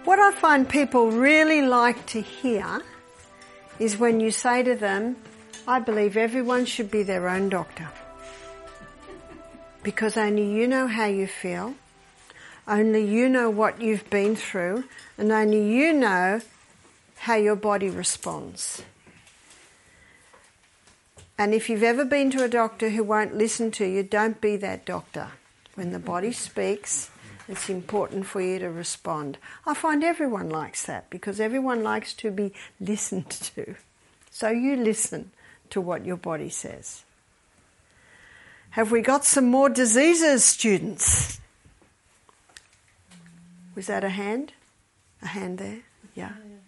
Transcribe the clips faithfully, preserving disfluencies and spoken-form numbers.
What I find people really like to hear is when you say to them, I believe everyone should be their own doctor. Because only you know how you feel, only you know what you've been through, and only you know how your body responds. And if you've ever been to a doctor who won't listen to you, don't be that doctor. When the body speaks, it's important for you to respond. I find everyone likes that because everyone likes to be listened to. So you listen to what your body says. Have we got some more diseases, students? Was that a hand? A hand there? Yeah.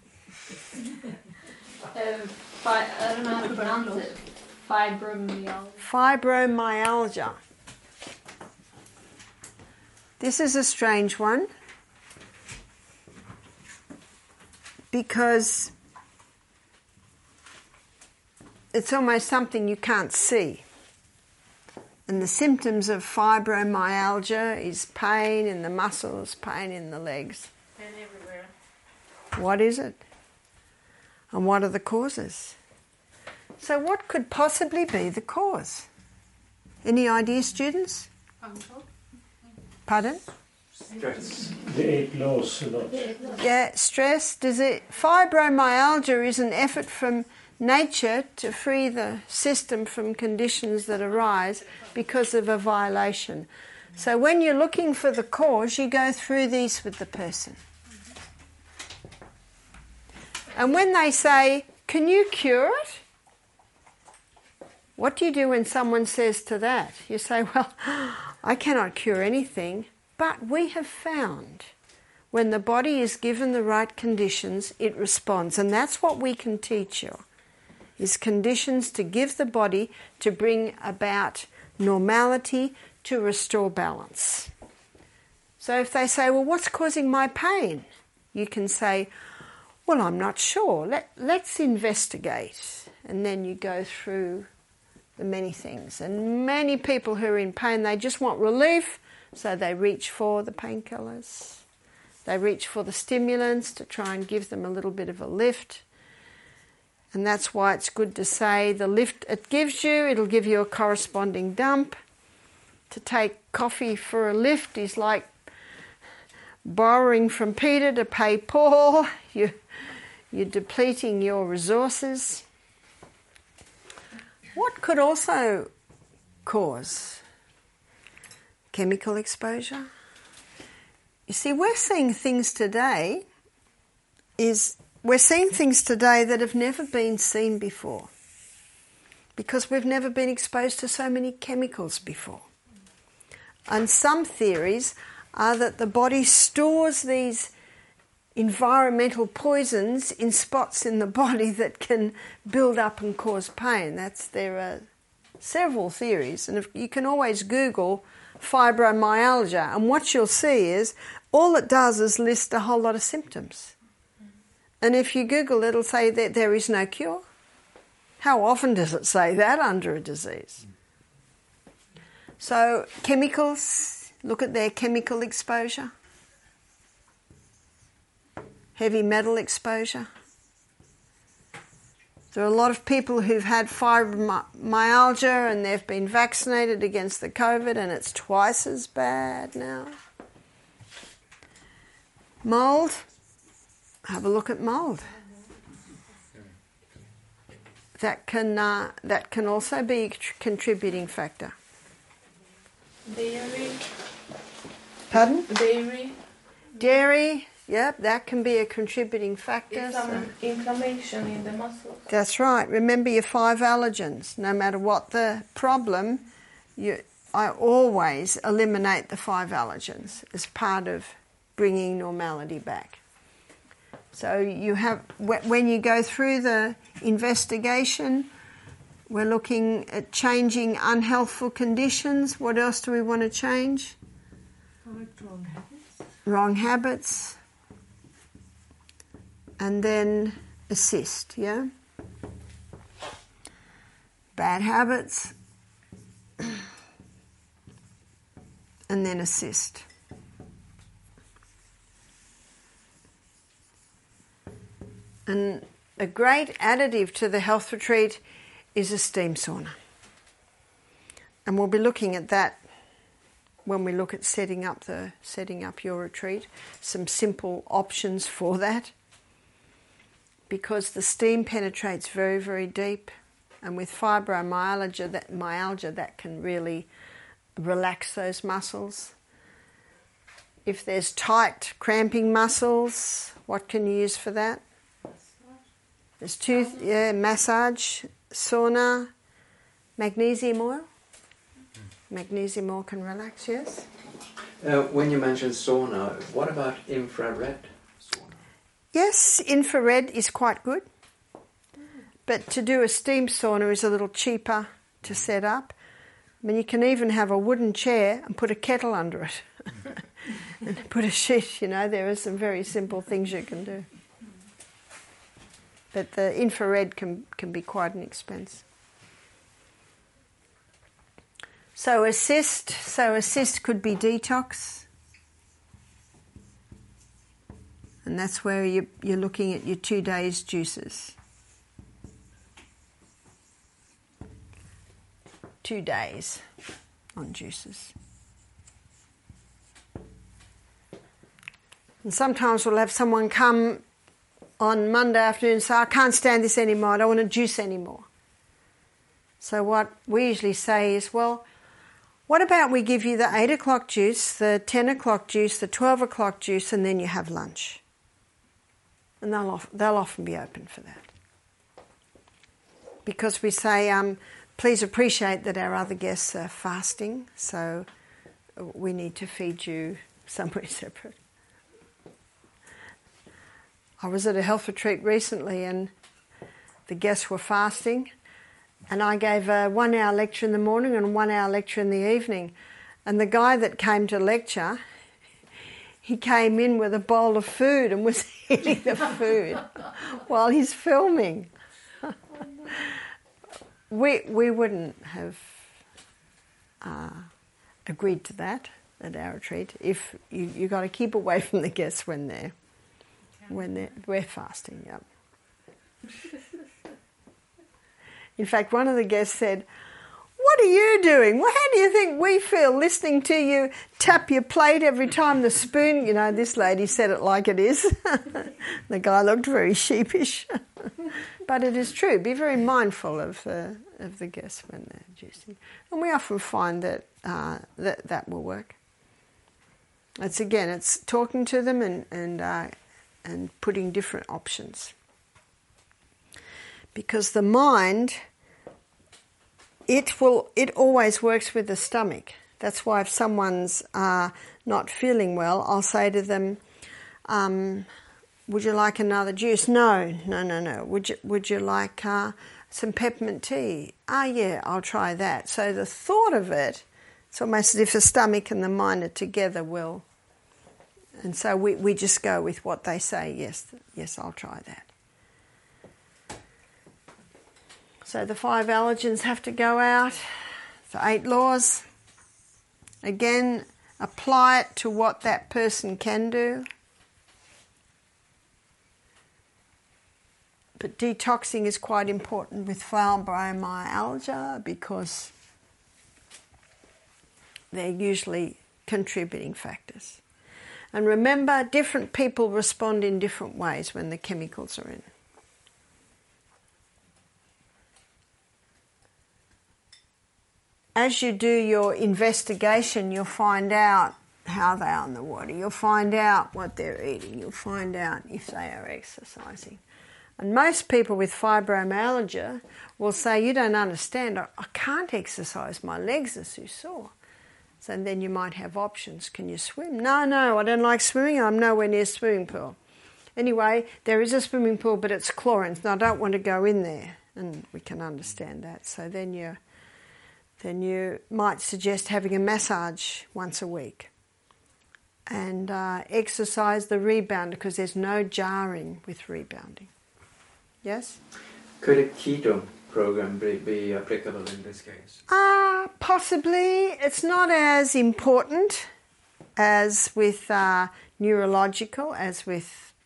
Um, fi- I don't know how to pronounce it. Fibromyalgia. Fibromyalgia. This is a strange one because it's almost something you can't see. And the symptoms of fibromyalgia is pain in the muscles, pain in the legs. And everywhere. What is it? And what are the causes? So what could possibly be the cause? Any ideas, students? Fungal. Pardon? Stress. The eight laws a lot. Yeah, stress. Does it? Fibromyalgia is an effort from nature to free the system from conditions that arise because of a violation. So when you're looking for the cause, you go through these with the person. And when they say, can you cure it? What do you do when someone says to that? You say, well, I cannot cure anything, but we have found when the body is given the right conditions, it responds. And that's what we can teach you, is conditions to give the body to bring about normality, to restore balance. So if they say, well, what's causing my pain? You can say, well, I'm not sure. Let, let's investigate. And then you go through the many things. And many people who are in pain, they just want relief, so they reach for the painkillers. They reach for the stimulants to try and give them a little bit of a lift. And that's why it's good to say the lift it gives you, it'll give you a corresponding dump. To take coffee for a lift is like borrowing from Peter to pay Paul. You, you're depleting your resources. What could also cause chemical exposure? You see, we're seeing things today is we're seeing things today that have never been seen before because we've never been exposed to so many chemicals before. And some theories are that the body stores these environmental poisons in spots in the body that can build up and cause pain. That's there are several theories, and if, you can always Google fibromyalgia, and what you'll see is all it does is list a whole lot of symptoms. And if you Google it, it'll say that there is no cure. How often does it say that under a disease? So chemicals, look at their chemical exposure. Heavy metal exposure. There are a lot of people who've had fibromyalgia and they've been vaccinated against the COVID and it's twice as bad now. Mould. Have a look at mould. That can uh, that can also be a contributing factor. Dairy. Pardon? Dairy. Dairy. Yep, that can be a contributing factor. Some So. inflammation in the muscles. That's right. Remember your five allergens. No matter what the problem, you, I always eliminate the five allergens as part of bringing normality back. So you have, when you go through the investigation, we're looking at changing unhealthful conditions. What else do we want to change? Wrong habits. Wrong habits. And then assist, yeah? Bad habits. And then assist. And a great additive to the health retreat is a steam sauna. And we'll be looking at that when we look at setting up the setting up your retreat, some simple options for that. Because the steam penetrates very, very deep, and with fibromyalgia, that myalgia that can really relax those muscles. If there's tight, cramping muscles, what can you use for that? There's two, yeah, massage, sauna, magnesium oil. Magnesium oil can relax, yes. Uh, when you mentioned sauna, what about infrared sauna? Yes, infrared is quite good. But to do a steam sauna is a little cheaper to set up. I mean, you can even have a wooden chair and put a kettle under it. And put a sheet, you know, there are some very simple things you can do. But the infrared can, can be quite an expense. So assist, so assist could be detox. And that's where you, you're looking at your two days juices. Two days on juices. And sometimes we'll have someone come on Monday afternoon and say, I can't stand this anymore, I don't want to juice anymore. So what we usually say is, well, what about we give you the eight o'clock juice, the ten o'clock juice, the twelve o'clock juice, and then you have lunch. And they'll, of, they'll often be open for that. Because we say, um, please appreciate that our other guests are fasting, so we need to feed you somewhere separate. I was at a health retreat recently and the guests were fasting, and I gave a one-hour lecture in the morning and a one-hour lecture in the evening. And the guy that came to lecture, he came in with a bowl of food and was eating the food while he's filming. we we wouldn't have uh, agreed to that at our retreat. If you you got to keep away from the guests when they're when they're we're fasting. Yep. In fact, one of the guests said, "What are you doing? Well, how do you think we feel listening to you tap your plate every time the spoon..." You know, this lady said it like it is. The guy looked very sheepish. But it is true. Be very mindful of the, of the guests when they're juicing. And we often find that, uh, that that will work. It's again, it's talking to them and, and, uh, and putting different options. Because the mind... It will. It always works with the stomach. That's why if someone's uh, not feeling well, I'll say to them, um, "Would you like another juice?" No, no, no, no. Would you Would you like uh, some peppermint tea? Ah, yeah, I'll try that. So the thought of it, it's almost as if the stomach and the mind are together. Will, and so we we just go with what they say. Yes, yes, I'll try that. So the five allergens have to go out, the eight laws. Again, apply it to what that person can do. But detoxing is quite important with fibromyalgia because they're usually contributing factors. And remember, different people respond in different ways when the chemicals are in. As you do your investigation, you'll find out how they are in the water. You'll find out what they're eating. You'll find out if they are exercising. And most people with fibromyalgia will say, "You don't understand, I, I can't exercise, my legs are too sore." So then you might have options. Can you swim? No, no, I don't like swimming. I'm nowhere near a swimming pool. Anyway, there is a swimming pool, but it's chlorine, and I don't want to go in there. And we can understand that. So then you're... then you might suggest having a massage once a week and uh, exercise the rebounder because there's no jarring with rebounding. Yes? Could a keto program be, be applicable in this case? Uh, possibly. It's not as important as with uh, neurological, as with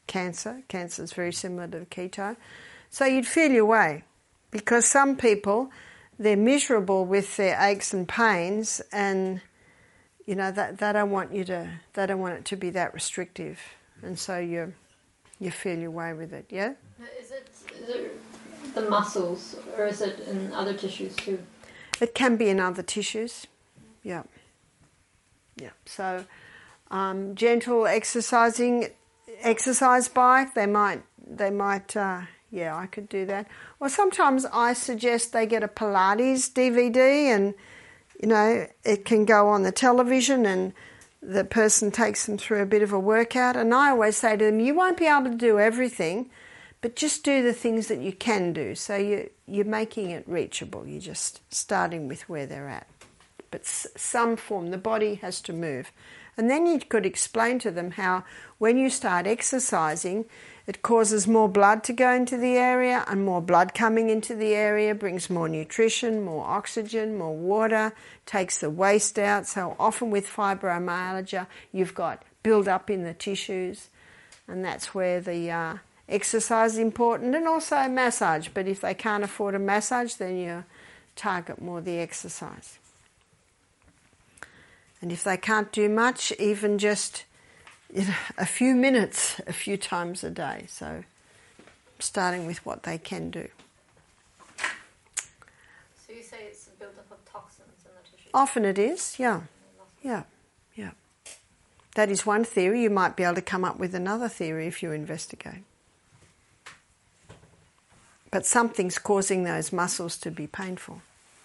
cancer. Cancer is very similar to the keto. So you'd feel your way, because some people, they're miserable with their aches and pains, and you know that they, they don't want you to, they don't want it to be that restrictive, and so you you feel your way with it. Yeah. Is it, is it the muscles, or is it in other tissues too? It can be in other tissues. Yeah. Yeah. So um, gentle exercising, exercise bike. They might. They might. Uh, yeah, I could do that. Or sometimes I suggest they get a Pilates D V D, and you know it can go on the television, and the person takes them through a bit of a workout. And I always say to them, you won't be able to do everything, but just do the things that you can do. So you, you're making it reachable. You're just starting with where they're at. But s- some form, the body has to move. And then you could explain to them how when you start exercising, it causes more blood to go into the area, and more blood coming into the area brings more nutrition, more oxygen, more water, takes the waste out. So often with fibromyalgia, you've got build-up in the tissues, and that's where the uh, exercise is important, and also massage. But if they can't afford a massage, then you target more the exercise. And if they can't do much, even just you know, a few minutes, a few times a day. So starting with what they can do. So you say it's a build-up of toxins in the tissue? Often it is, yeah. Yeah, yeah. That is one theory. You might be able to come up with another theory if you investigate. But something's causing those muscles to be painful.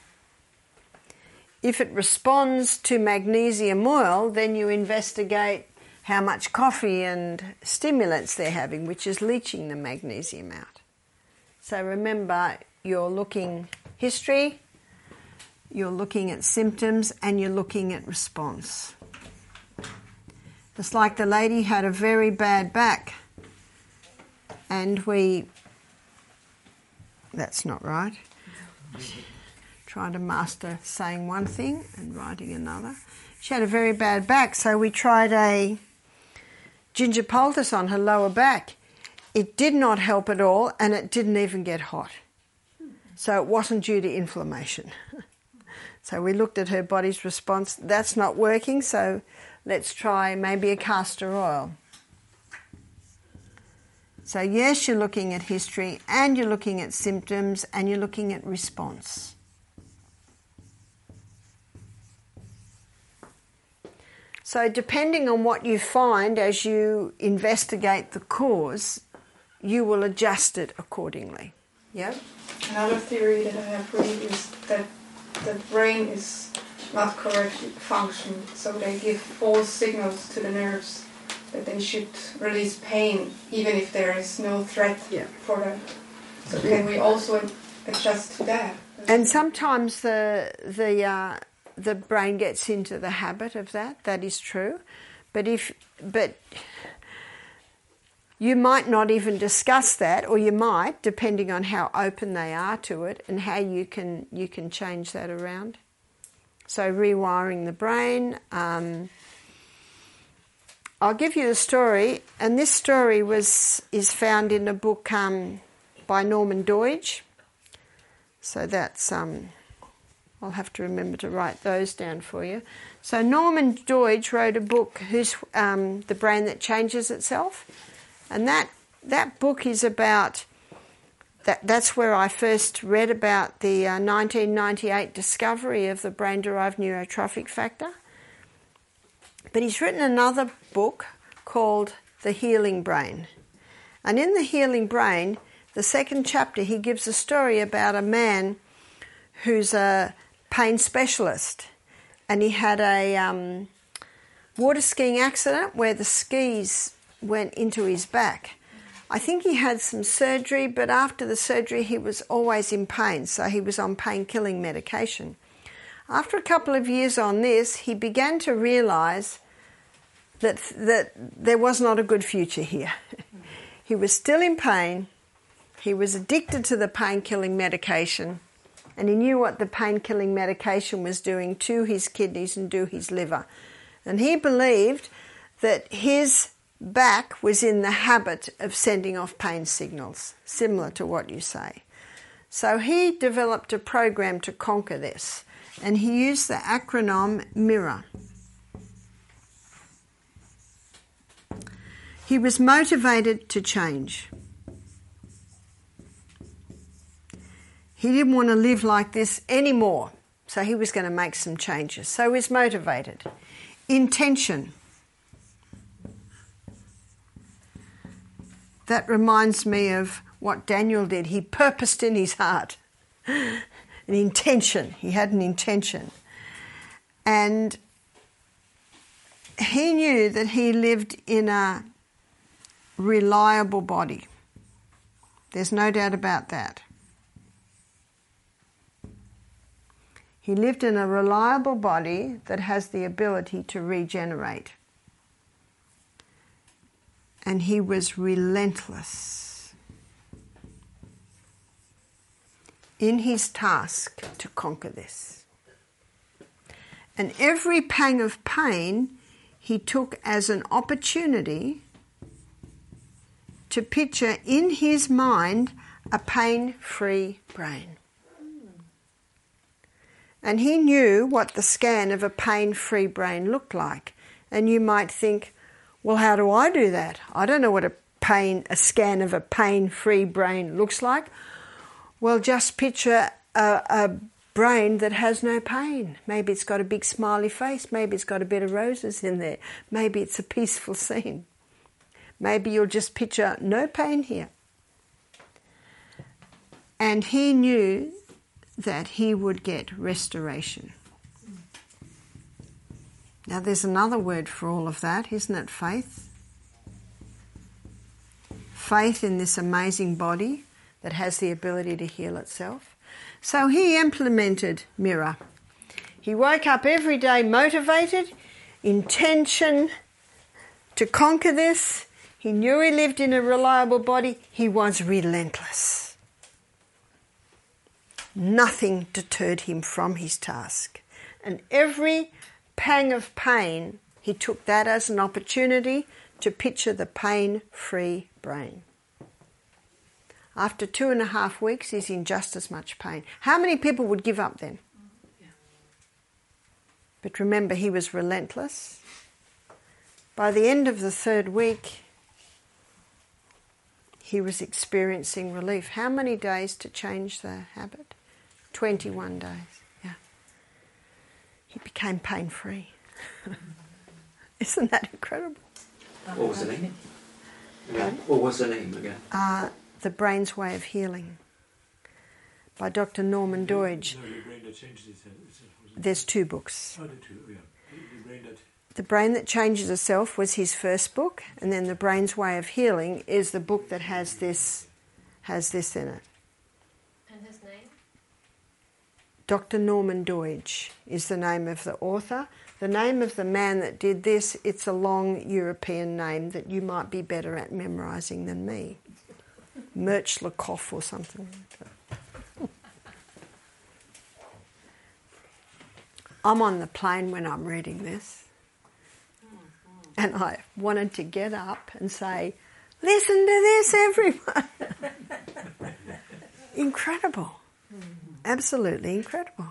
If it responds to magnesium oil, then you investigate how much coffee and stimulants they're having, which is leaching the magnesium out. So remember, you're looking history, you're looking at symptoms, and you're looking at response. It's like the lady had a very bad back, and we... That's not right. Trying to master saying one thing and writing another. She had a very bad back, so we tried a ginger poultice on her lower back. It did not help at all, and it didn't even get hot. So it wasn't due to inflammation. So we looked at her body's response. That's not working, so let's try maybe a castor oil. So yes, you're looking at history, and you're looking at symptoms, and you're looking at response. So depending on what you find as you investigate the cause, you will adjust it accordingly. Yeah? Another theory that I have read is that the brain is not correctly functioning, so they give false signals to the nerves that they should release pain even if there is no threat yeah. for them. So can we also adjust to that? And sometimes the the uh, the brain gets into the habit of that. That is true, but if but you might not even discuss that, or you might, depending on how open they are to it and how you can you can change that around. So rewiring the brain. Um, I'll give you the story, and this story was is found in a book um, by Norman Doidge. So that's um, I'll have to remember to write those down for you. So Norman Doidge wrote a book, who's um, The Brain That Changes Itself, and that that book is about that. That's where I first read about the uh, nineteen ninety-eight discovery of the brain-derived neurotrophic factor. But he's written another book called The Healing Brain. And in The Healing Brain, the second chapter, he gives a story about a man who's a pain specialist. And he had a um, water skiing accident where the skis went into his back. I think he had some surgery, but after the surgery he was always in pain, so he was on pain-killing medication. After a couple of years on this, he began to realise that that there was not a good future here. He was still in pain, he was addicted to the pain-killing medication, and he knew what the pain-killing medication was doing to his kidneys and to his liver. And he believed that his back was in the habit of sending off pain signals, similar to what you say. So he developed a program to conquer this, and he used the acronym MIRROR. He was motivated to change. He didn't want to live like this anymore, so he was going to make some changes. So he was motivated. Intention. That reminds me of what Daniel did. He purposed in his heart. An intention. He had an intention. And he knew that he lived in a reliable body. There's no doubt about that. He lived in a reliable body that has the ability to regenerate. And he was relentless in his task to conquer this. And every pang of pain he took as an opportunity to picture in his mind a pain-free brain. And he knew what the scan of a pain-free brain looked like. And you might think, well, how do I do that? I don't know what a pain, a scan of a pain-free brain looks like. Well, just picture a, a brain that has no pain. Maybe it's got a big smiley face. Maybe it's got a bit of roses in there. Maybe it's a peaceful scene. Maybe you'll just picture no pain here. And he knew that he would get restoration. Now there's another word for all of that, isn't it? Faith. Faith in this amazing body that has the ability to heal itself. So he implemented MIRROR. He woke up every day motivated, intention to conquer this. He knew he lived in a reliable body. He was relentless. Nothing deterred him from his task. And every pang of pain, he took that as an opportunity to picture the pain-free brain. After two and a half weeks, he's in just as much pain. How many people would give up then? Yeah. But remember, he was relentless. By the end of the third week, he was experiencing relief. How many days to change the habit? twenty-one days. Yeah. He became pain-free. Isn't that incredible? What was the name? Again? What was the name again? Uh, The Brain's Way of Healing by Doctor Norman Doidge. No, the brain that changes itself. There's two books. Oh, the two, yeah. The brain that... The Brain That Changes Itself was his first book, and then The Brain's Way of Healing is the book that has this, has this in it. And his name? Doctor Norman Doidge is the name of the author. The name of the man that did this, it's a long European name that you might be better at memorising than me. Merchlikov or something like that. I'm on the plane when I'm reading this, and I wanted to get up and say, listen to this, everyone. Incredible. Absolutely incredible.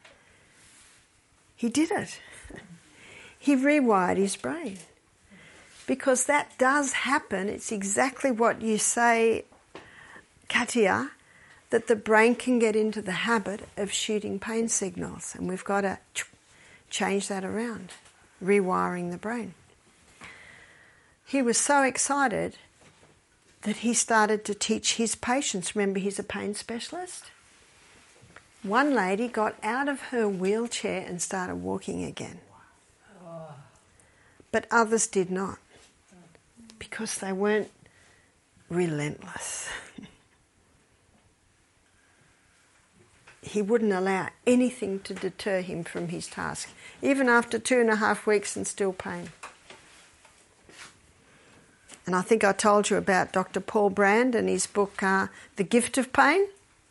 He did it. He rewired his brain. Because that does happen. It's exactly what you say, Katia, that the brain can get into the habit of shooting pain signals. And we've got to change that around, rewiring the brain. He was so excited that he started to teach his patients. Remember, he's a pain specialist. One lady got out of her wheelchair and started walking again. But others did not, because they weren't relentless. He wouldn't allow anything to deter him from his task, even after two and a half weeks and still pain. And I think I told you about Doctor Paul Brand and his book, uh, The Gift of Pain,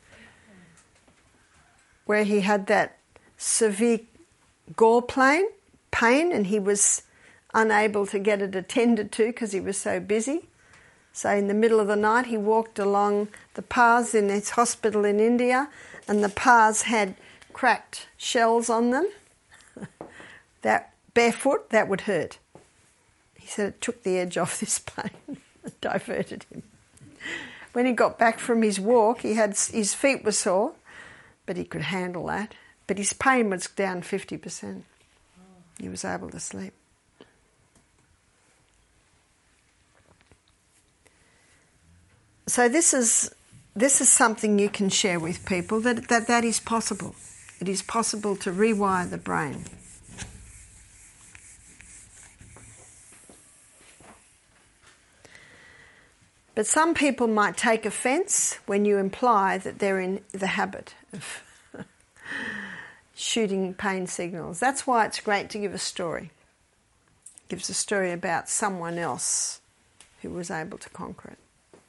where he had that severe gallplane pain, and he was unable to get it attended to because he was so busy. So in the middle of the night he walked along the paths in his hospital in India, and the paths had cracked shells on them. That barefoot, that would hurt. He said it took the edge off this pain. It diverted him. When he got back from his walk, he had his feet were sore, but he could handle that. But his pain was down fifty percent. He was able to sleep. So this is this is something you can share with people, that that, that is possible. It is possible to rewire the brain. But some people might take offence when you imply that they're in the habit of shooting pain signals. That's why it's great to give a story. It gives a story about someone else who was able to conquer it.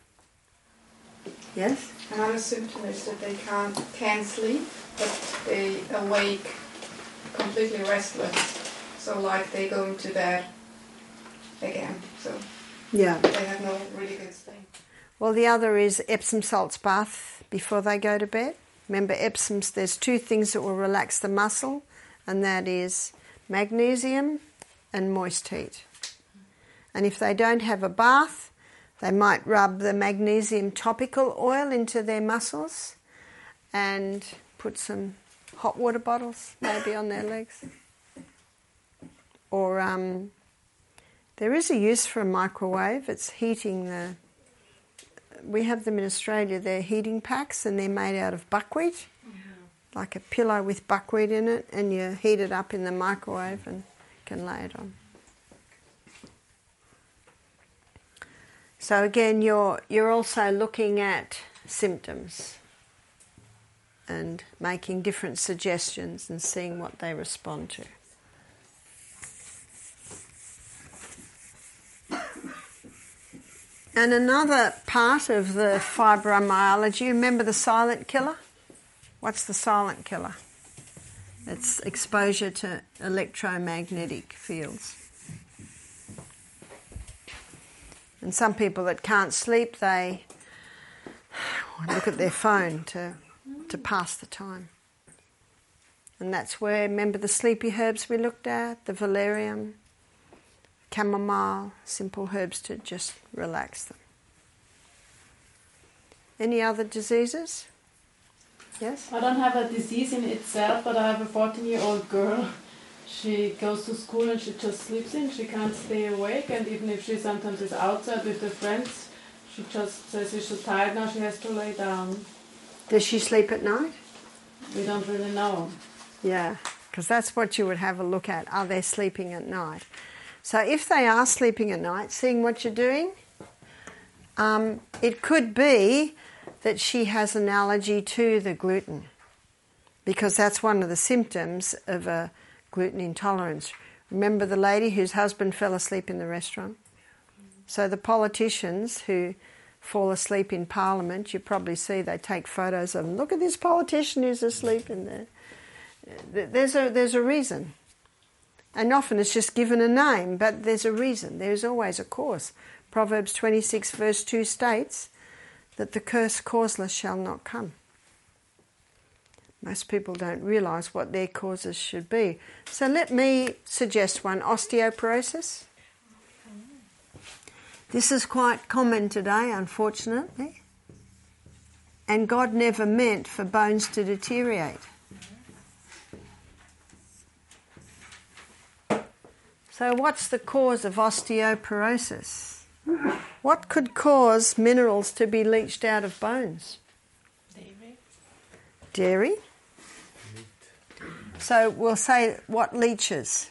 Yes? Another symptom is that they can't can sleep, but they awake completely restless. So like they go into bed again. So Yeah. they have no really good sleep. Well, the other is Epsom salts bath before they go to bed. Remember, Epsom's, there's two things that will relax the muscle, and that is magnesium and moist heat. And if they don't have a bath, they might rub the magnesium topical oil into their muscles and put some hot water bottles maybe on their legs. Or um, there is a use for a microwave. It's heating the... We have them in Australia. They're heating packs, and they're made out of buckwheat, mm-hmm. like a pillow with buckwheat in it, and you heat it up in the microwave and can lay it on. So again, you're you're also looking at symptoms and making different suggestions and seeing what they respond to. And another part of the fibromyalgia, remember the silent killer? What's the silent killer? It's exposure to electromagnetic fields. And some people that can't sleep, they look at their phone to to pass the time. And that's where, remember the sleepy herbs we looked at, the valerian, chamomile, simple herbs to just relax them. Any other diseases? Yes? I don't have a disease in itself, but I have a fourteen-year-old girl. She goes to school and she just sleeps in. She can't stay awake, and even if she sometimes is outside with her friends, she just says she's so tired now she has to lay down. Does she sleep at night? We don't really know. Yeah, because that's what you would have a look at. Are they sleeping at night? So if they are sleeping at night, seeing what you're doing, um, it could be that she has an allergy to the gluten, because that's one of the symptoms of a gluten intolerance. Remember the lady whose husband fell asleep in the restaurant? So the politicians who fall asleep in Parliament, you probably see they take photos of them. Look at this politician who's asleep in there. There's a, there's a reason. And often it's just given a name, but there's a reason. There's always a cause. Proverbs twenty-six verse two states that the curse causeless shall not come. Most people don't realise what their causes should be. So let me suggest one, osteoporosis. This is quite common today, unfortunately. And God never meant for bones to deteriorate. So what's the cause of osteoporosis? What could cause minerals to be leached out of bones? Dairy. Dairy. So we'll say what leaches?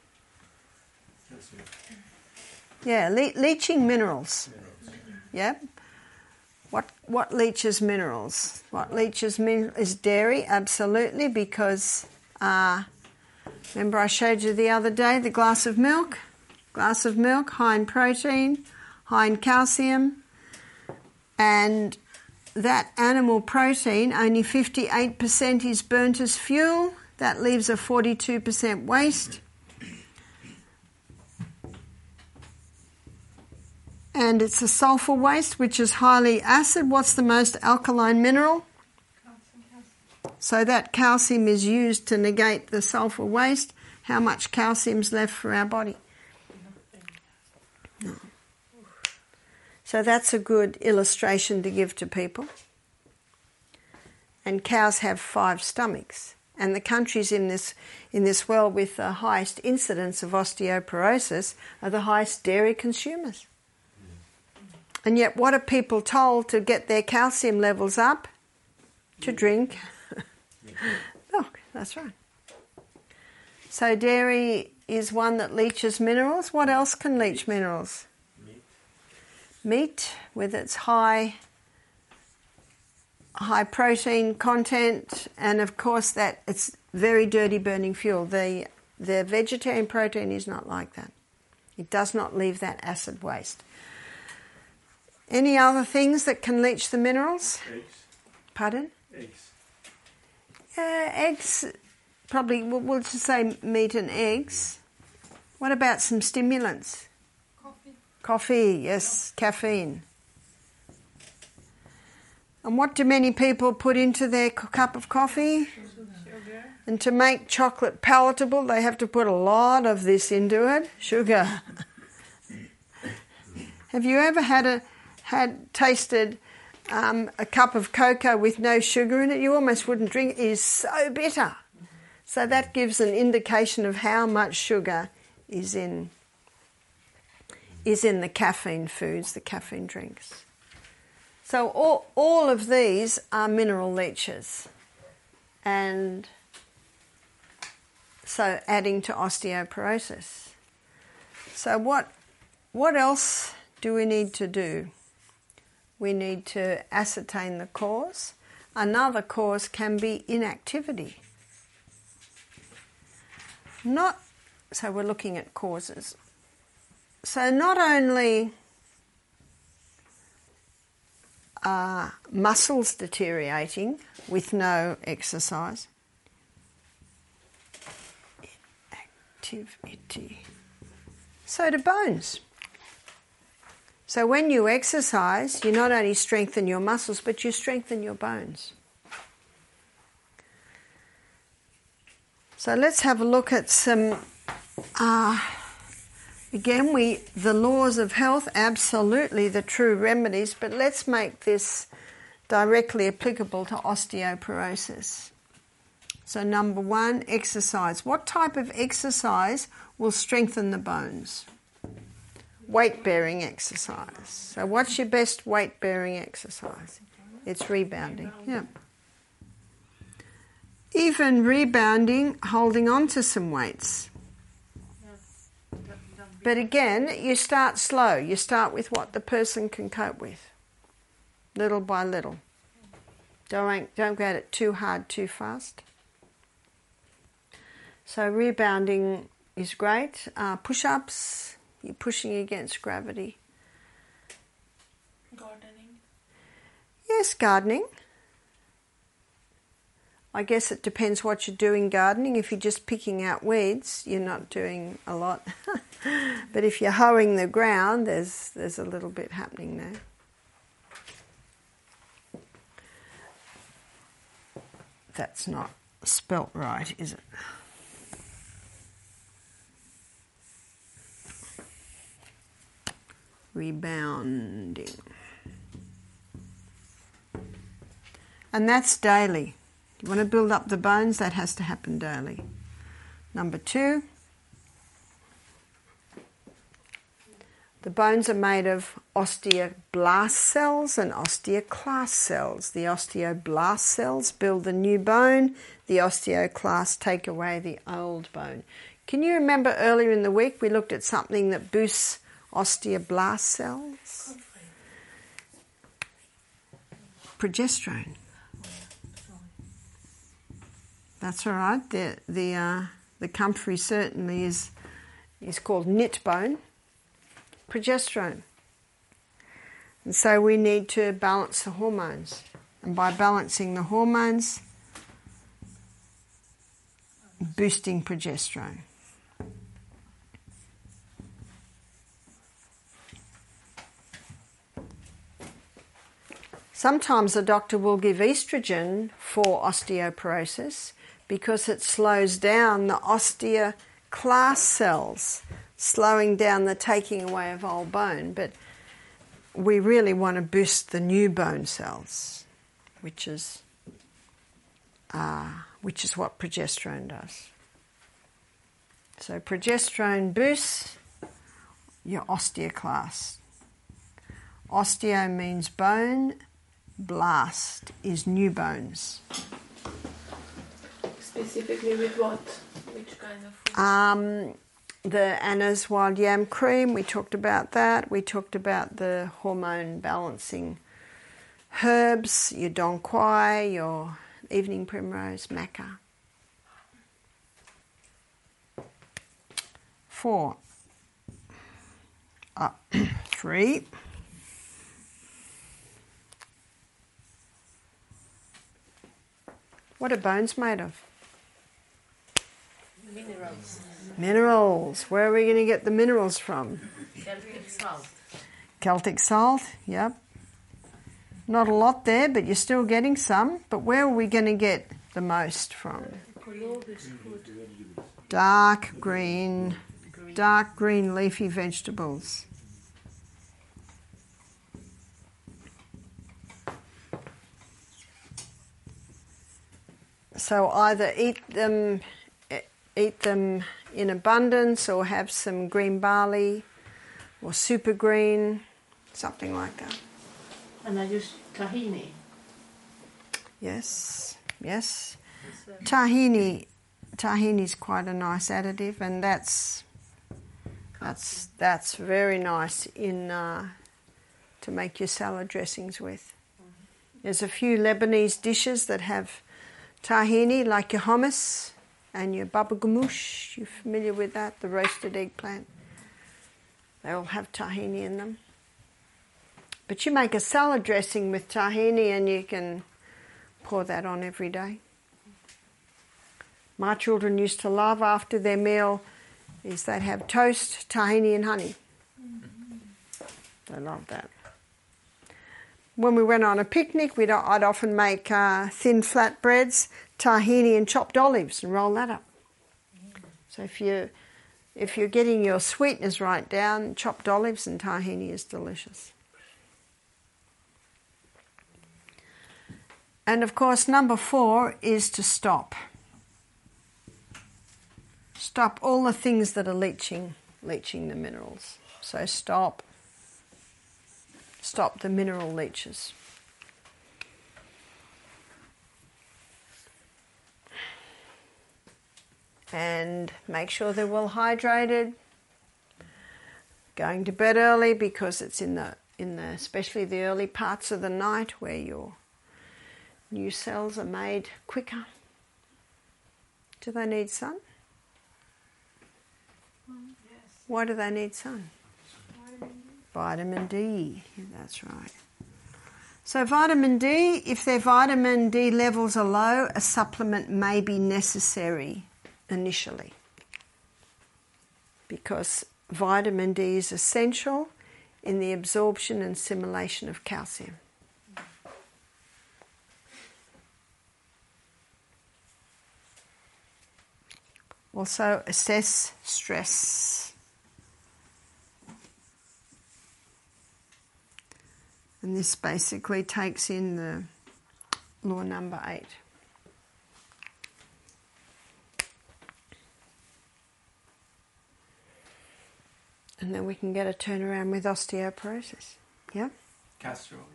Yeah, le- leaching minerals. Yeah. What what leaches minerals? What leaches min- is dairy? Absolutely, because uh, remember I showed you the other day the glass of milk? Glass of milk, high in protein, high in calcium, and that animal protein, only fifty-eight percent is burnt as fuel. That leaves a forty-two percent waste. and it's a sulfur waste which is highly acid. What's the most alkaline mineral? So that calcium is used to negate the sulfur waste. How much calcium's left for our body? No. So that's a good illustration to give to people. And cows have five stomachs. And the countries in this in this world with the highest incidence of osteoporosis are the highest dairy consumers. And yet what are people told to get their calcium levels up? To drink milk. That's right. So dairy is one that leaches minerals. What else can leach minerals? Meat. Meat, with its high high protein content, and of course that it's very dirty burning fuel. The the vegetarian protein is not like that. It does not leave that acid waste. Any other things that can leach the minerals? Eggs. Pardon? Eggs. Uh, eggs, probably, we'll, we'll just say meat and eggs. What about some stimulants? Coffee. Coffee, yes, caffeine. And what do many people put into their c- cup of coffee? Sugar. And to make chocolate palatable, they have to put a lot of this into it. Sugar. Have you ever had a had tasted um, a cup of cocoa with no sugar in it? You almost wouldn't drink it. It is so bitter. So that gives an indication of how much sugar is in is in the caffeine foods, the caffeine drinks. So all, all of these are mineral leachers, and so adding to osteoporosis. So what what else do we need to do? We need to ascertain the cause. Another cause can be inactivity. Not so we're looking at causes. So not only are muscles deteriorating with no exercise, inactivity. So do bones. So when you exercise, you not only strengthen your muscles, but you strengthen your bones. So let's have a look at some, uh, again, we the laws of health, absolutely the true remedies, but let's make this directly applicable to osteoporosis. So number one, exercise. What type of exercise will strengthen the bones? Weight-bearing exercise. So what's your best weight-bearing exercise? It's rebounding. Yeah. Even rebounding, holding on to some weights. But again, you start slow. You start with what the person can cope with, little by little. Don't, don't go at it too hard, too fast. So rebounding is great. Uh, push-ups, you're pushing against gravity. Gardening. Yes, gardening. I guess it depends what you're doing gardening. If you're just picking out weeds, you're not doing a lot. But if you're hoeing the ground, there's there's a little bit happening there. That's not spelt right, is it? Rebounding. And that's daily. You want to build up the bones, that has to happen daily. Number two, the bones are made of osteoblast cells and osteoclast cells. The osteoblast cells build the new bone, the osteoclasts take away the old bone. Can you remember earlier in the week we looked at something that boosts osteoblast cells? Progesterone. That's all right. The the uh, the comfrey certainly is is called knit bone. Progesterone. And so we need to balance the hormones. And by balancing the hormones, boosting progesterone. Sometimes a doctor will give estrogen for osteoporosis because it slows down the osteoclast cells, slowing down the taking away of old bone. But we really want to boost the new bone cells, which is uh, which is what progesterone does. So progesterone boosts your osteoclast. Osteo means bone, blast is new bones. Specifically with what? Which kind of food? Um, the Anna's wild yam cream, we talked about that. We talked about the hormone balancing herbs, your dong quai, your evening primrose, maca. Four. Uh, three. What are bones made of? Minerals. Minerals. Where are we going to get the minerals from? Celtic salt. Celtic salt, yep. Not a lot there, but you're still getting some. But where are we going to get the most from? Dark green, dark green leafy vegetables. So either eat them, eat them in abundance, or have some green barley, or super green, something like that. And I use tahini. Yes, yes. Tahini, tahini is quite a nice additive, and that's that's that's very nice in uh, to make your salad dressings with. There's a few Lebanese dishes that have tahini, like your hummus and your baba ganoush. You familiar with that? The roasted eggplant. They all have tahini in them. But you make a salad dressing with tahini and you can pour that on every day. My children used to love after their meal is they'd have toast, tahini and honey. They loved that. When we went on a picnic, we'd, I'd often make uh, thin flatbreads, tahini and chopped olives and roll that up. So if, you, if you're getting your sweeteners right down, chopped olives and tahini is delicious. And of course, number four is to stop. Stop all the things that are leaching, leaching the minerals. So stop. Stop the mineral leaches. And make sure they're well hydrated. Going to bed early because it's in the in the especially the early parts of the night where your new cells are made quicker. Do they need sun? Yes. Why do they need sun? Vitamin D, that's right. So vitamin D, if their vitamin D levels are low, a supplement may be necessary initially because vitamin D is essential in the absorption and assimilation of calcium. Also assess stress. And this basically takes in the law number eight. And then we can get a turnaround with osteoporosis. Yeah? Castor oil.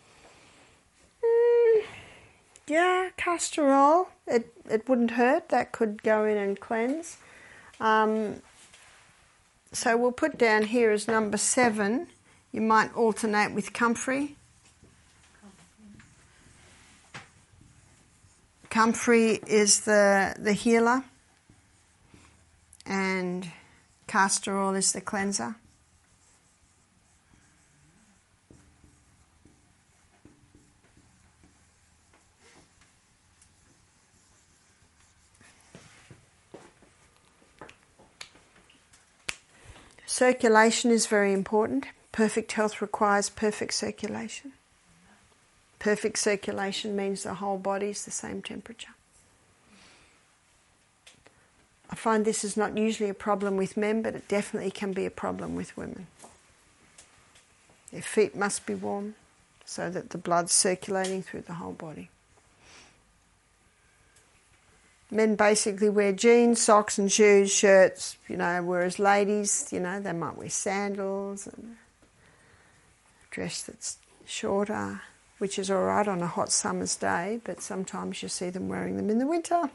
Mm, yeah, castor oil. It, it wouldn't hurt. That could go in and cleanse. Um, so we'll put down here as number seven. You might alternate with comfrey. Comfrey is the, the healer and castor oil is the cleanser. Circulation is very important. Perfect health requires perfect circulation. Perfect circulation means the whole body is the same temperature. I find this is not usually a problem with men, but it definitely can be a problem with women. Their feet must be warm so that the blood's circulating through the whole body. Men basically wear jeans, socks and shoes, shirts, you know, whereas ladies, you know, they might wear sandals and a dress that's shorter, which is all right on a hot summer's day, but sometimes you see them wearing them in the winter.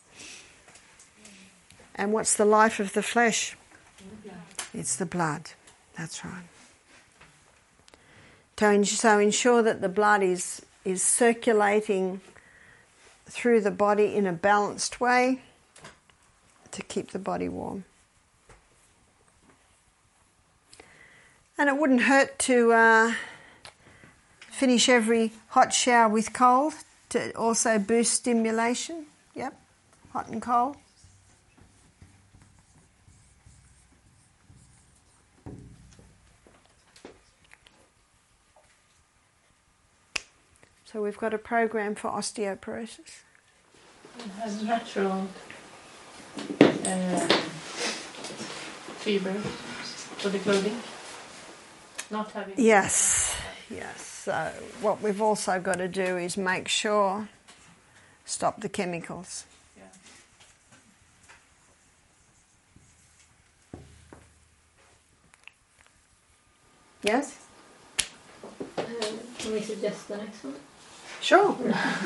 And what's the life of the flesh? It's the blood. That's right. So ensure that the blood is, is circulating through the body in a balanced way to keep the body warm. And it wouldn't hurt to uh, finish every hot shower with cold to also boost stimulation. Yep, hot and cold. So we've got a program for osteoporosis. It has natural uh, fiber for the clothing. Not having. Yes, yes. So what we've also got to do is make sure, stop the chemicals. Yeah. Yes? Uh, can we suggest the next one? Sure.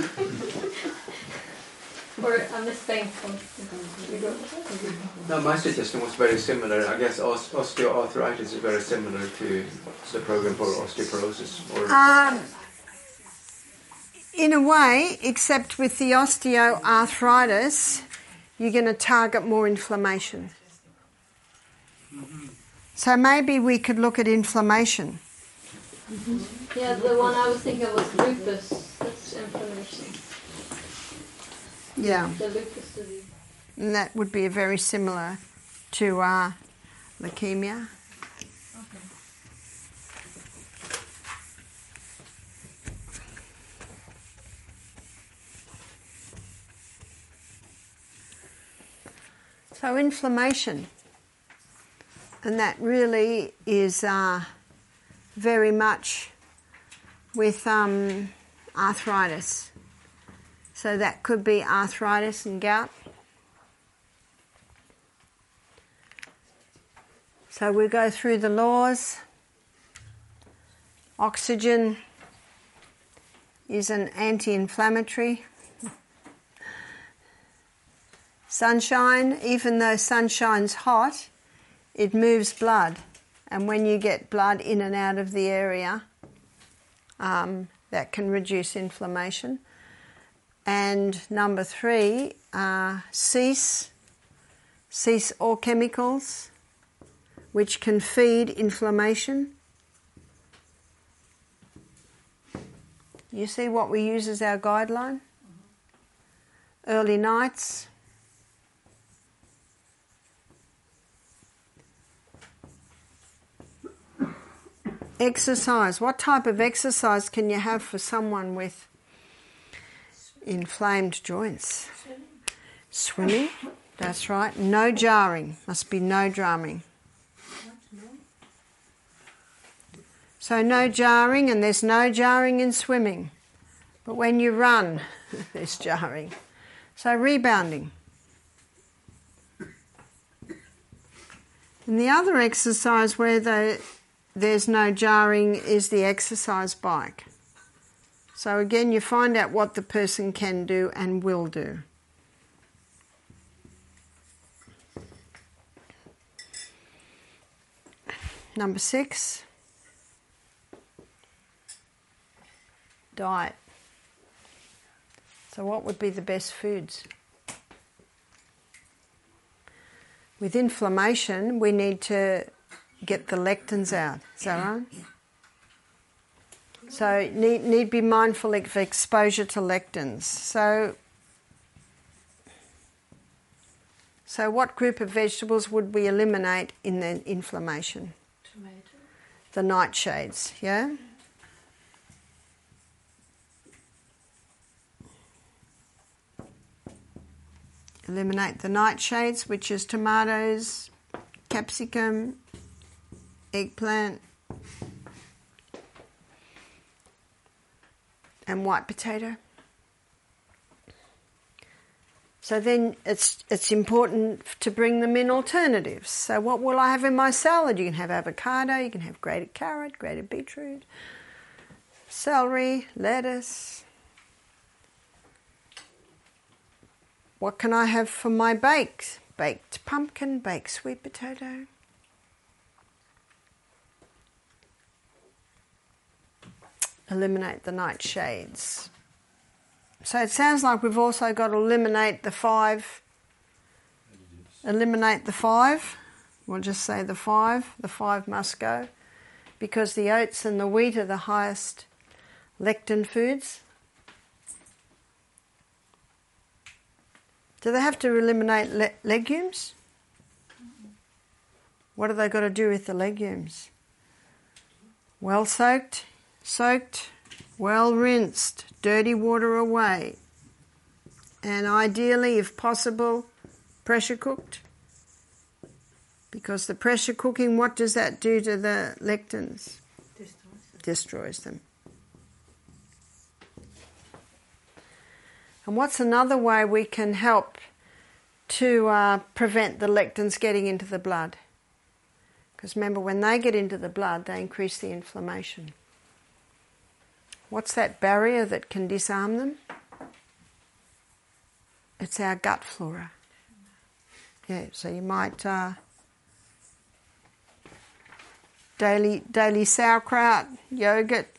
Or a mistake from No, my suggestion was very similar. I guess os- osteoarthritis is very similar to the program for osteoporosis. Or Um, in a way, except with the osteoarthritis, you're going to target more inflammation. So maybe we could look at inflammation. Yeah, the one I was thinking of was lupus. That's inflammation. Yeah. The lupus disease. And that would be very similar to uh, leukemia. So inflammation, and that really is uh, very much with um, arthritis. So that could be arthritis and gout. So we go through the laws. Oxygen is an anti-inflammatory. Sunshine, even though sunshine's hot, it moves blood. And when you get blood in and out of the area, um, that can reduce inflammation. And number three, uh, cease, cease all chemicals which can feed inflammation. You see what we use as our guideline? Early nights. Exercise. What type of exercise can you have for someone with inflamed joints? Swimming. That's right. No jarring. Must be no drumming. So no jarring, and there's no jarring in swimming. But when you run, there's jarring. So rebounding. And the other exercise where the, there's no jarring is the exercise bike. So again, you find out what the person can do and will do. Number six, diet. So what would be the best foods? With inflammation, we need to get the lectins out. Is that right? So need need be mindful of exposure to lectins. So, so what group of vegetables would we eliminate in the inflammation? Tomato. The nightshades, yeah? Eliminate the nightshades, which is tomatoes, capsicum, eggplant, and white potato. So then it's it's important to bring them in alternatives. So what will I have in my salad? You can have avocado, you can have grated carrot, grated beetroot, celery, lettuce. What can I have for my baked? Baked pumpkin, baked sweet potato. Eliminate the nightshades. So it sounds like we've also got to eliminate the five. Eliminate the five. We'll just say the five. The five must go. Because the oats and the wheat are the highest lectin foods. Do they have to eliminate le- legumes? What have they got to do with the legumes? Well soaked, soaked, well rinsed, dirty water away, and ideally, if possible, pressure cooked. Because the pressure cooking, what does that do to the lectins? Destroys, Destroys them. And what's another way we can help to uh, prevent the lectins getting into the blood? Because remember, when they get into the blood, they increase the inflammation. What's that barrier that can disarm them? It's our gut flora. Yeah, so you might uh, daily daily sauerkraut, yogurt.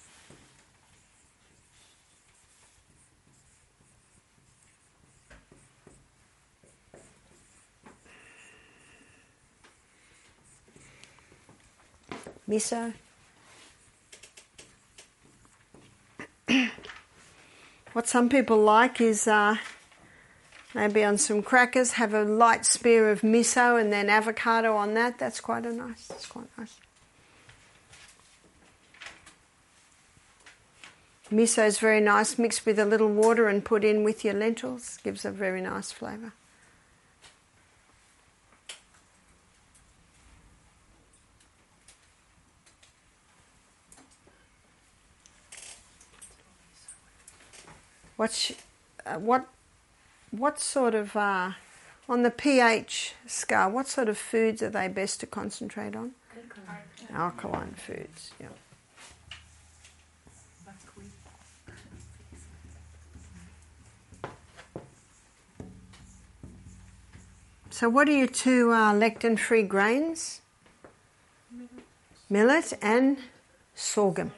Miso. What some people like is uh, maybe on some crackers have a light spear of miso and then avocado on that. That's quite a nice. That's quite nice. Miso is very nice, mixed with a little water and put in with your lentils. Gives a very nice flavour. What's, uh, what, what sort of, uh, on the pH scale, what sort of foods are they best to concentrate on? Alkaline, Alkaline foods, yeah. So what are your two uh, lectin-free grains? Millet and sorghum.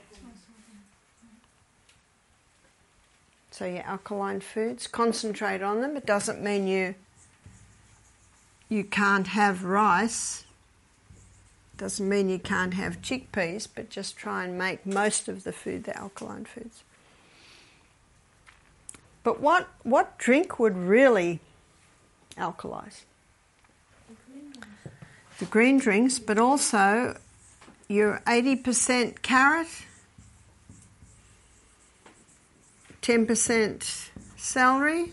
So your alkaline foods, concentrate on them. It doesn't mean you you can't have rice. Doesn't mean you can't have chickpeas, but just try and make most of the food the alkaline foods. But what what drink would really alkalise? The green drinks, but also your eighty percent carrot, ten percent celery,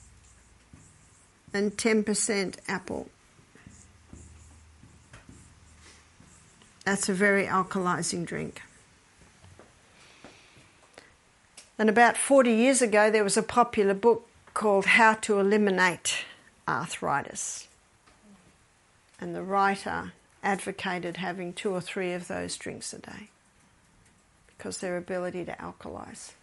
and ten percent apple. That's a very alkalising drink. And about forty years ago, there was a popular book called How to Eliminate Arthritis. And the writer advocated having two or three of those drinks a day because their ability to alkalise.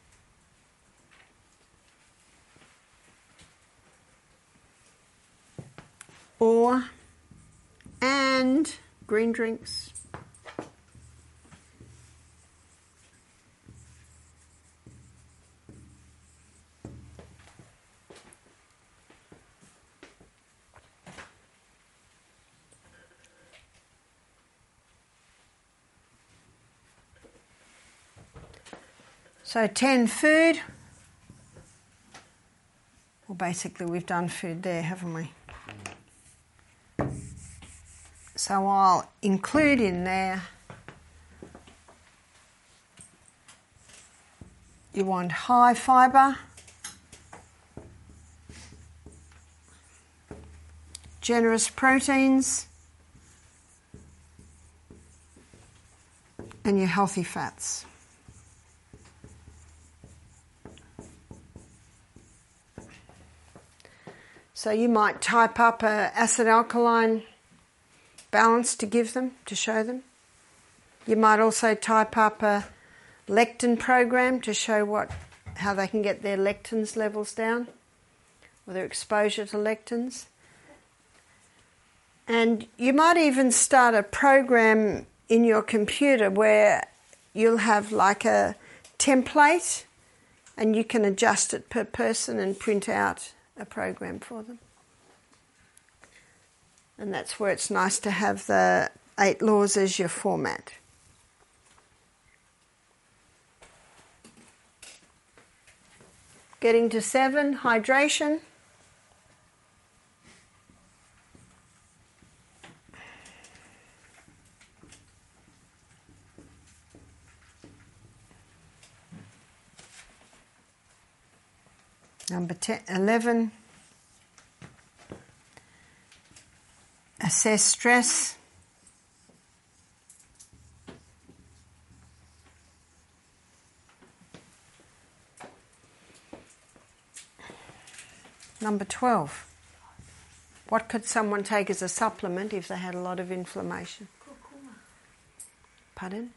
Or, and green drinks. So ten food. Well, basically we've done food there, haven't we? So I'll include in there, you want high fibre, generous proteins, and your healthy fats. So you might type up a acid-alkaline balance to give them, to show them. You might also type up a lectin program to show what how they can get their lectins levels down, or their exposure to lectins. And you might even start a program in your computer where you'll have like a template and you can adjust it per person and print out a program for them. And that's where it's nice to have the eight laws as your format. Getting to seven, hydration. Number ten, eleven, assess stress. Number twelve, what could someone take as a supplement if they had a lot of inflammation? Pardon?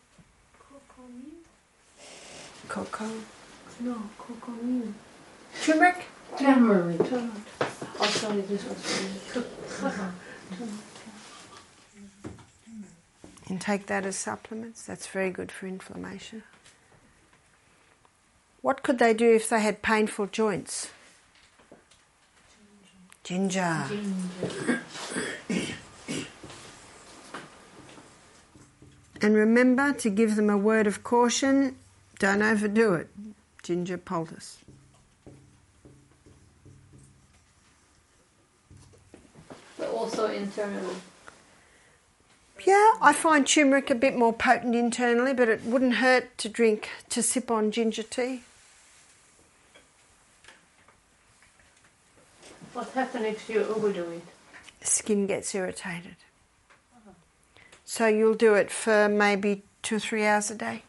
Cocoa? No, cocoa. Turmeric? Turmeric. Turmeric. Oh, sorry, this was And take that as supplements. That's very good for inflammation. What could they do if they had painful joints? Ginger. ginger. And remember to give them a word of caution. Don't overdo it. Ginger poultice. But also internally. Yeah, I find turmeric a bit more potent internally, but it wouldn't hurt to drink, to sip on ginger tea. What happens if you overdo it? Skin gets irritated. So you'll do it for maybe two or three hours a day.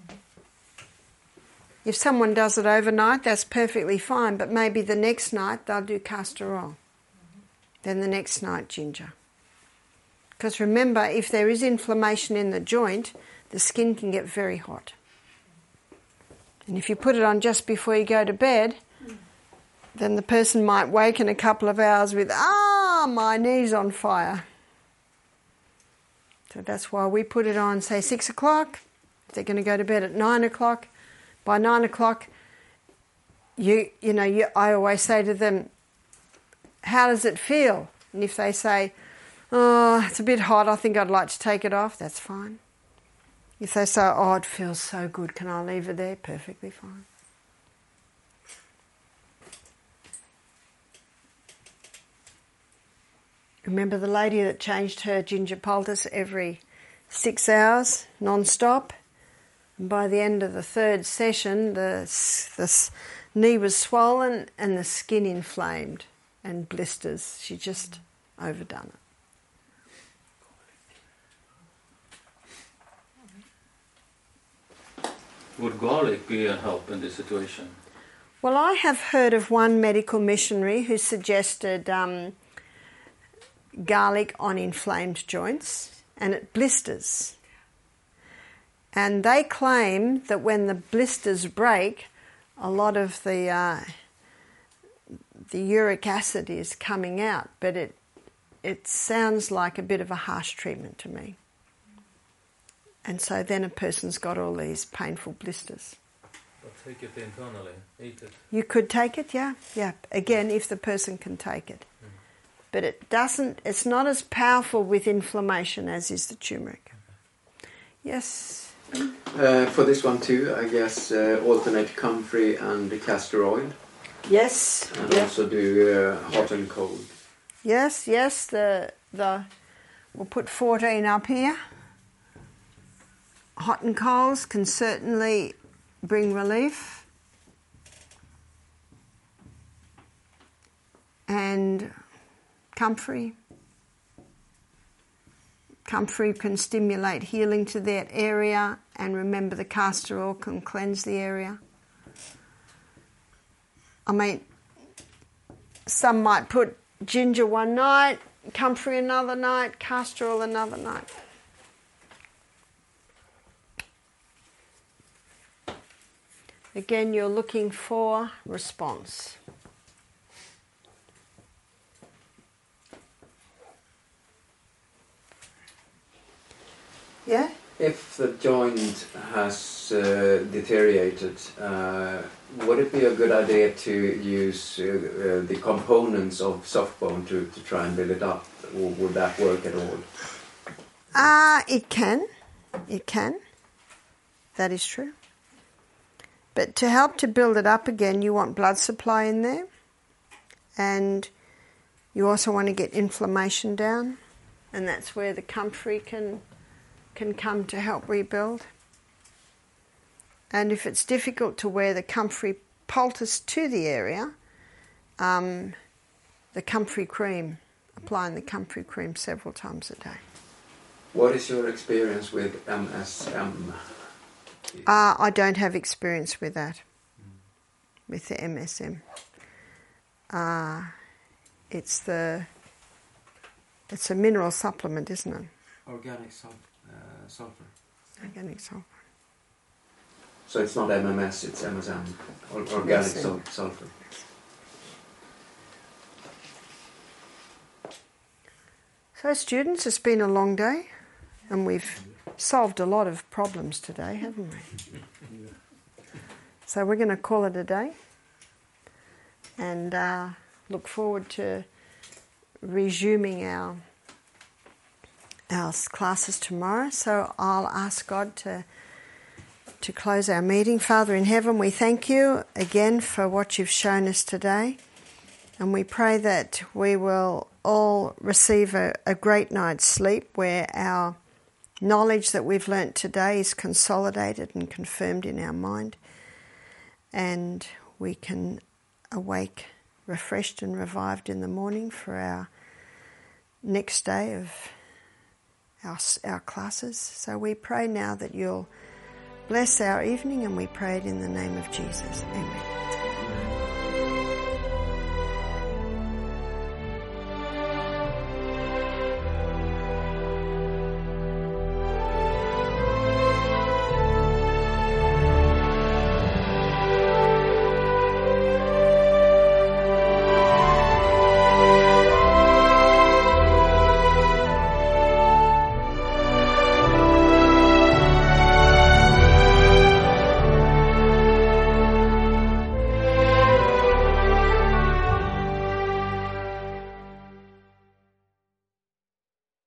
If someone does it overnight, that's perfectly fine, but maybe the next night they'll do castor oil. Then the next night, ginger. Because remember, if there is inflammation in the joint, the skin can get very hot. And if you put it on just before you go to bed, then the person might wake in a couple of hours with, ah, my knee's on fire. So that's why we put it on, say, six o'clock. If they're going to go to bed at nine o'clock, by nine o'clock, you you know, you, I always say to them, how does it feel? And if they say, oh, it's a bit hot, I think I'd like to take it off, that's fine. If they say, oh, it feels so good, can I leave it there? Perfectly fine. Remember the lady that changed her ginger poultice every six hours, non-stop? And by the end of the third session, the, the knee was swollen and the skin inflamed and blisters. She just overdone it. Would garlic be a help in this situation? Well, I have heard of one medical missionary who suggested um, garlic on inflamed joints, and it blisters. And they claim that when the blisters break, a lot of the uh, the uric acid is coming out, but it it sounds like a bit of a harsh treatment to me. And so then a person's got all these painful blisters. But take it internally, eat it. You could take it, yeah, yeah. Again, if the person can take it. Mm. But it doesn't, it's not as powerful with inflammation as is the turmeric. Okay. Yes? Uh, for this one too, I guess uh, alternate comfrey and castor oil. Yes. And yeah. also do uh, hot and cold. Yes, yes. The the we'll put fourteen up here. Hot and colds can certainly bring relief. And comfrey, Comfrey can stimulate healing to that area, and remember the castor oil can cleanse the area. I mean, some might put ginger one night, comfrey another night, castor oil another night. Again, you're looking for response. Yeah? If the joint has uh, deteriorated, uh, would it be a good idea to use uh, uh, the components of soft bone to, to try and build it up? Or would that work at all? Ah, uh, it can. It can. That is true. But to help to build it up again, you want blood supply in there. And you also want to get inflammation down. And that's where the comfrey can, can come to help rebuild. And if it's difficult to wear the comfrey poultice to the area, um, the comfrey cream, applying the comfrey cream several times a day. What is your experience with M S M? Uh, I don't have experience with that, with the M S M. Uh, it's the it's a mineral supplement, isn't it? Organic sul- uh, sulfur. Organic sulfur. So it's not M M S, it's M S M, or organic sul- sulfur. So students, it's been a long day, and we've solved a lot of problems today, haven't we? So we're going to call it a day, and uh, look forward to resuming our our classes tomorrow. So I'll ask God to to close our meeting. Father in heaven, we thank you again for what you've shown us today, and we pray that we will all receive a, a great night's sleep where our knowledge that we've learnt today is consolidated and confirmed in our mind, and we can awake refreshed and revived in the morning for our next day of our, our classes. So we pray now that you'll bless our evening, and we pray it in the name of Jesus. Amen.